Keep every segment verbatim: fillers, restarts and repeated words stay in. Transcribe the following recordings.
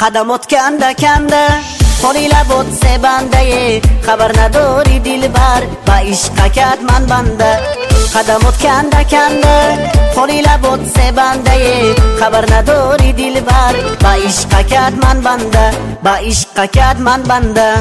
قدمات کنده کنده خالی لبات سه بنده خبر نداری دلبر با عشقکت من بنده قدمات کنده کنده خالی لبات سه بنده خبر نداری دلبر با عشقکت من بنده با عشقکت من بنده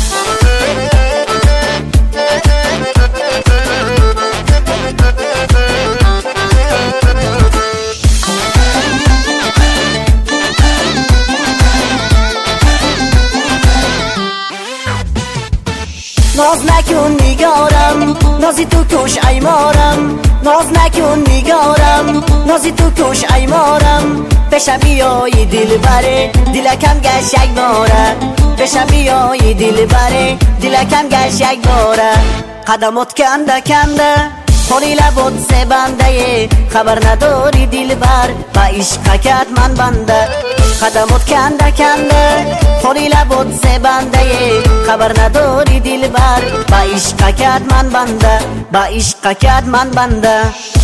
ناز نکن نگارم نازی تو کش ایمارم ناز نکن نگارم نازی تو کش ایمارم پیشم بیایی دل بره دلکم گشک باره پیشم بیایی دل بره دلکم گشک باره قدمات کنده کنده خالی لبات سه بنده خبر نداری دلبر با عشقکت من بنده قدمات کنده کنده خالی لبات سه بنده خبر نداری دلبر با عشقکت من بنده با عشقکت من بنده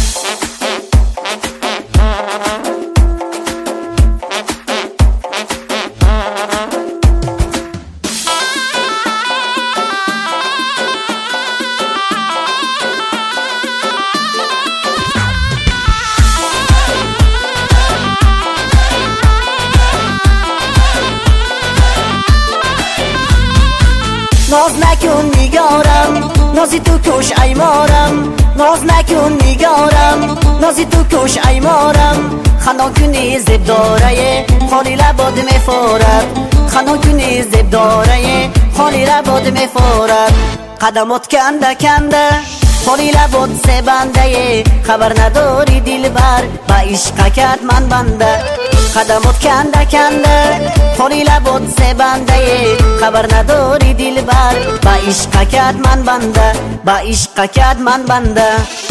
ناز نکن نگارم نازی تو کش ایمارم ناز نکن نگارم نازی تو کش ایمارم خندان کنی زب داره خالی لباد میفارد خندان کنی زب داره خالی لباد میفارد قدمات کنده کنده خالی لباد سه بنده خبر نداری دلبر با عشقکت من بنده قدمات کنده کنده خالی لباد سه بنده خبر نداری دلبر با عشقکت من بنده با عشقکت من بنده